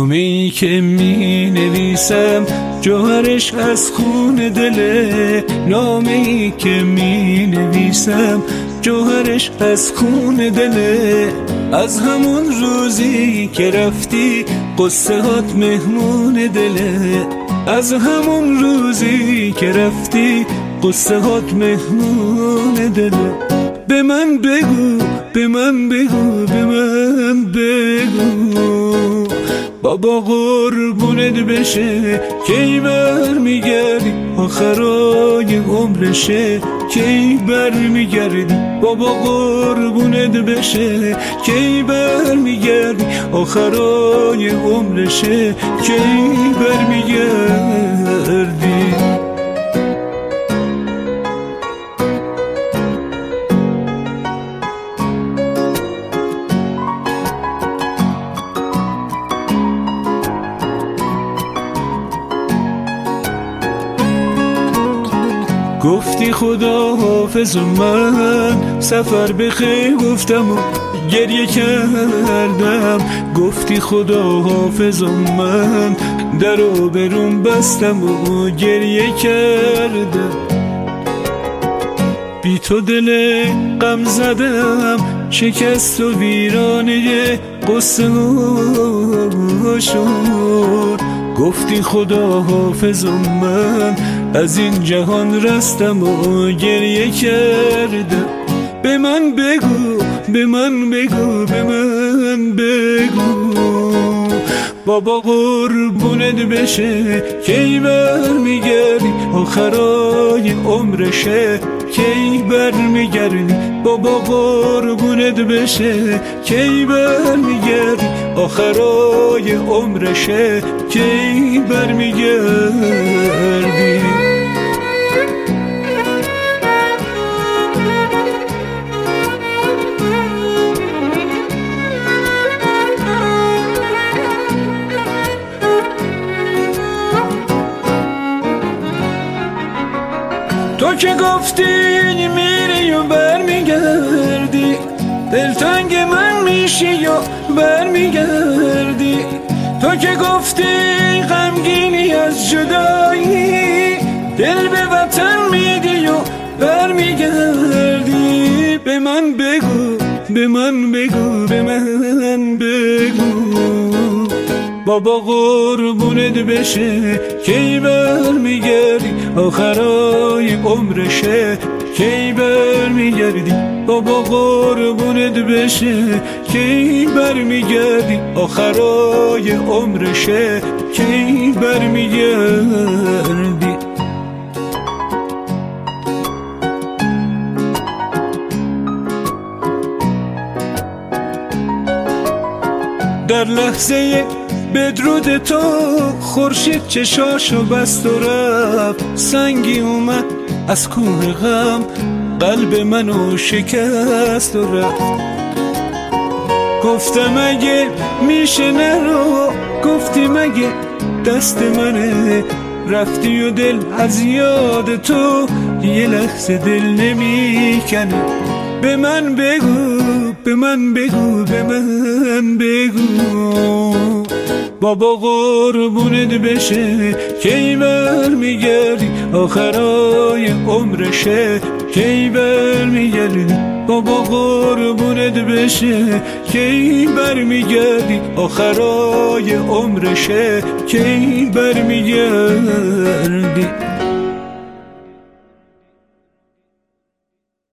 نامه‌ای که می نویسم جوهرش از خون دله، نامه‌ای که می نویسم جوهرش از خون دله. از همون روزی که رفتی قصه هات مهمون دله، از همون روزی که رفتی قصه هات مهمون دله. به من بگو، به من بگو، به من بگو بابا قربونت بشه کی برمیگردی، آخرای عمرشه کی برمیگردی. بابا قربونت بشه کی برمیگردی، آخرای عمرشه کی برمیگردی. گفتی خدا حافظ و من سفر بخیر گفتم و گریه کردم. گفتی خدا حافظ و من درو برون بستم و گریه کردم. بی تو دل غم زدم شکست و ویرانه قصه ها شد. گفتی خدا حافظ و من از این جهان رستم و گریه کردم. به من بگو، به من بگو، به من بگو بابا قربونت بشه کی برمیگردی، آخرای عمرشه کی برمیگردی. بابا قربونت بشه کی برمیگردی، آخرای عمرشه کی برمیگردی. تو که گفتی میری و برمیگردی، دلتنگ من میشی و برمیگردی. تو که گفتی غمگینی از جدایی، دل به وطن میدی و برمیگردی. به من بگو، به من بگو، به من بگو بابا قربونت بشه کی برمیگردی، آخرای عمرشه کی برمیگردی. بابا قربونت بشه کی برمیگردی، آخرای عمرشه کی برمیگردی. در لحظه بدرود تو خورشید چشاشو بست و رفت، سنگی اومد از کوه غم قلب منو شکست و رفت. گفتم اگه میشه نرو، گفتی مگه دست منه، رفتی و دل از یاد تو یه لحظه دل نمیکنه. به من بگو، به من بگو، به من بگو بابا قربونت بشه کی برمیگردی، آخرای عمرشه کی برمیگردی. بابا قربونت بشه کی برمیگردی، آخرای عمرشه کی برمیگردی.